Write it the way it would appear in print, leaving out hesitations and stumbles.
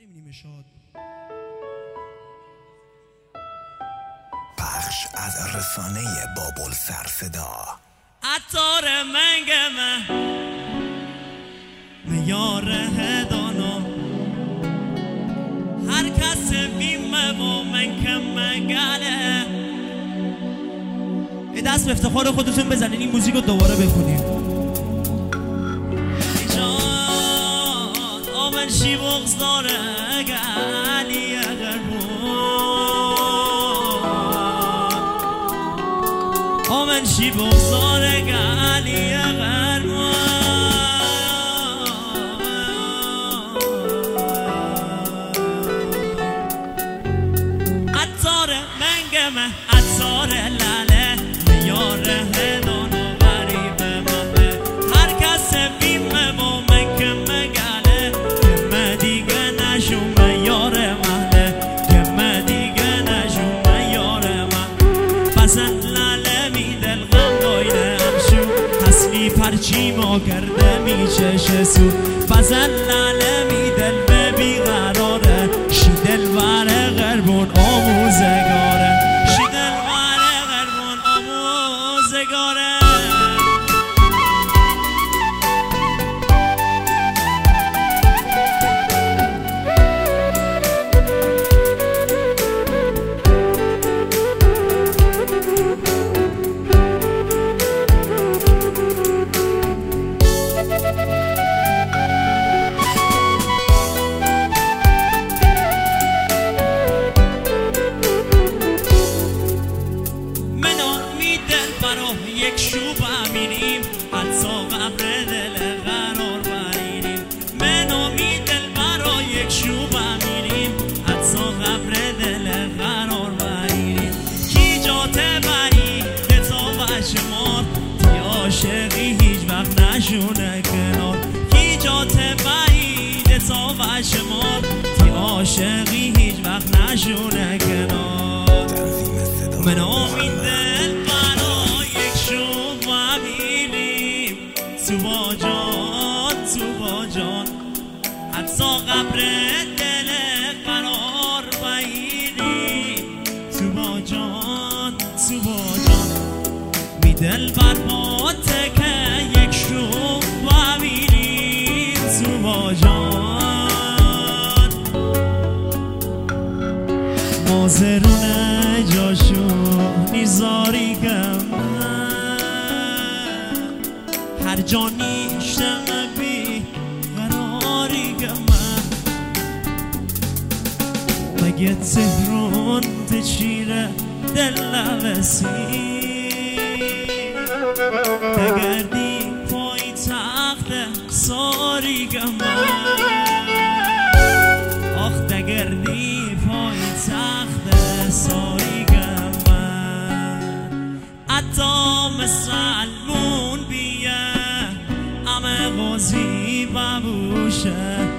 نمی‌نیم شاد. پخش از رسانه بابل سرصدا. عطار منگمه میار هدانو هر کس بیمه و من که مگله. یه دست به افتخار خودتون بزنین این موزیک رو دوباره بخونیم. جان آمن شی بغز داره گلی اگر آمن شی بغز داره گلی اگر عطار منگمه عطار لاله میار هدان و غریب مهله هر کس بیمه و من که مگله که دیگه نشومه یار مهله که دیگه نشومه یار مهله بزن لاله می دل غم دایده همشو حسنی پرچی ما کرده می چشه سو بزن لاله می دل به بیقراره شی دل بره غربون آموزگاره شی دل بره غربون آموزگاره. یک شوب امینیم حتی قبر دل قرار برینیم من امید دل برا یک شوب امینیم حتی قبر دل قرار برینیم کی جاته بری تا بشمار تی عاشقی هیچ وقت نشونه کنار کی جاته بری تا بشمار تی عاشقی هیچ وقت نشونه کنار من امید دل تو با جان حتی قبر دل قرار بگیری تو با جان می دل بر ما تکه یک شوق ببینی تو با جان مازرونه جاشو نیزاری کم هر جانی اشتم بی قراری گمه مگه تهران تچیره دل نوسی دگردی پای تخت ساری گمه آخ دگردی پای تخت ساری گمه عطا مسلمون بیه همه قاضی ببوشه